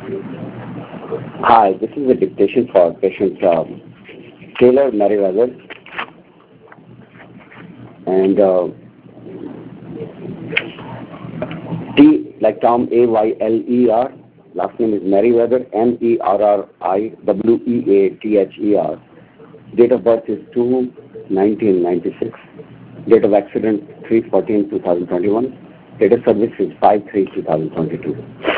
Hi, this is a dictation for patient Taylor Merriweather, and T like Tom, Ayler. Last name is Merriweather, Merriweather. Date of birth is 2/1996. Date of accident 3/14/2021. Date of service is 5/3/2022.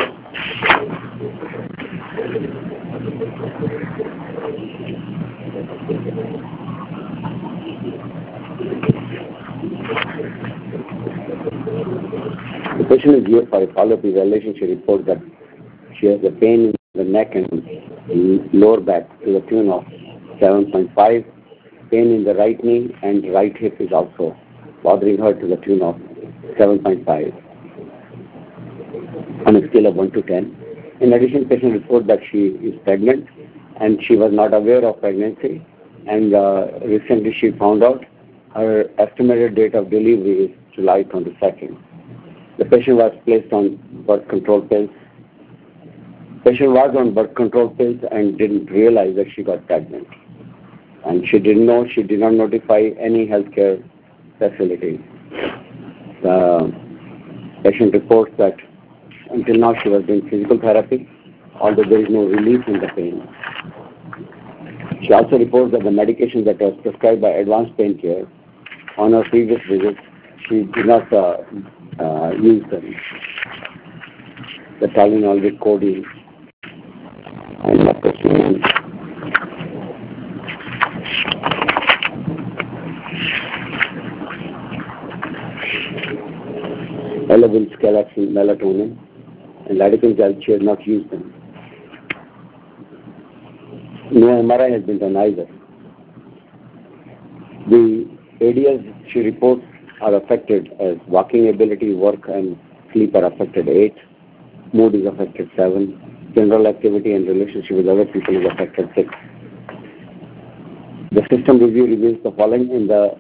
The patient is here for a follow-up evaluation. She reports that she has a pain in the neck and lower back to the tune of 7.5. Pain in the right knee and right hip is also bothering her to the tune of 7.5 on a scale of 1 to 10. In addition, patient reports that she is pregnant and she was not aware of pregnancy, and recently she found out. Her estimated date of delivery is July 22nd. The patient was placed on birth control pills. Patient was on birth control pills and didn't realize that she got pregnant. And she did not notify any healthcare facility. The patient reports that until now she was doing physical therapy, although there is no relief in the pain. She also reports that the medication that was prescribed by Advanced Pain Care on her previous visit, she did not use them. The Tylenol with codeine and naproxen. Elavil, Scalaxin, melatonin, and lidocaine gel. She has not used them. No MRI has been done either. The ADLs she reports are affected as walking ability, work and sleep are affected 8, mood is affected 7, general activity and relationship with other people is affected 6. The system review reveals the following in the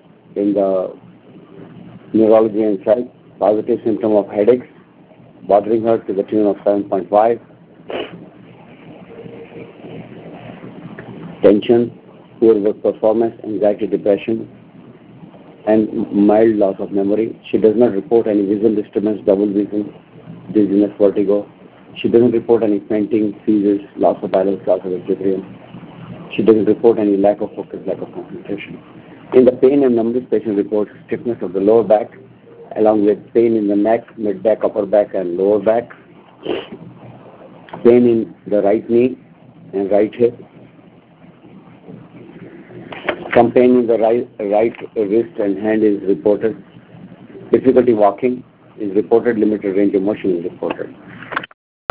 neurology and psych: positive symptom of headaches, bothering her to the tune of 7.5, tension, poor work performance, anxiety, depression, and mild loss of memory. She does not report any visual disturbance, double vision, dizziness, vertigo. She doesn't report any fainting, seizures, loss of balance, loss of equilibrium. She doesn't report any lack of focus, lack of concentration. In the pain and numbness, patient reports stiffness of the lower back, along with pain in the neck, mid-back, upper back, and lower back. Pain in the right knee and right hip. Some pain in the right wrist and hand is reported. Difficulty walking is reported. Limited range of motion is reported.